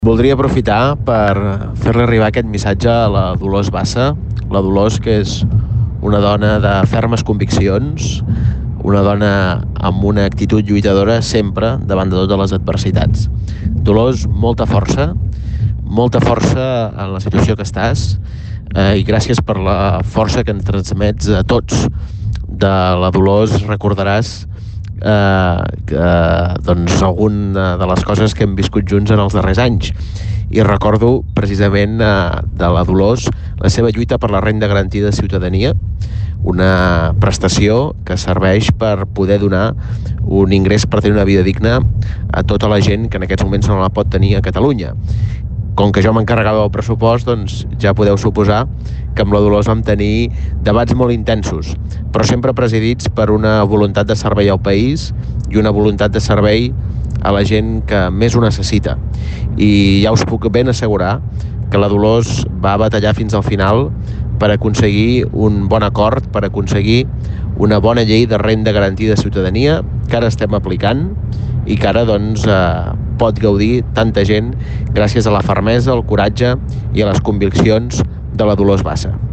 Voldria aprofitar per fer-li arribar aquest missatge a la Dolors Bassa. La Dolors, que és una dona de fermes conviccions, una dona amb una actitud lluitadora sempre davant de totes les adversitats. Dolors, molta força en la situació que estàs, i gràcies per la força que ens transmets a tots. De la Dolors recordaràs alguna de les coses que hem viscut junts en els darrers anys, i recordo precisament de la Dolors la seva lluita per la renda garantida de ciutadania, una prestació que serveix per poder donar un ingrés per tenir una vida digna a tota la gent que en aquests moments no la pot tenir a Catalunya. Com que jo m'encarregava del pressupost, doncs ja podeu suposar que amb la Dolors vam tenir debats molt intensos, però sempre presidits per una voluntat de servei al país i una voluntat de servei a la gent que més ho necessita. I ja us puc ben assegurar que la Dolors va batallar fins al final per aconseguir un bon acord, per aconseguir una bona llei de renda garantida de ciutadania que ara estem aplicant i que ara pot gaudir tanta gent gràcies a la fermesa, al coratge i a les conviccions de la Dolors Bassa.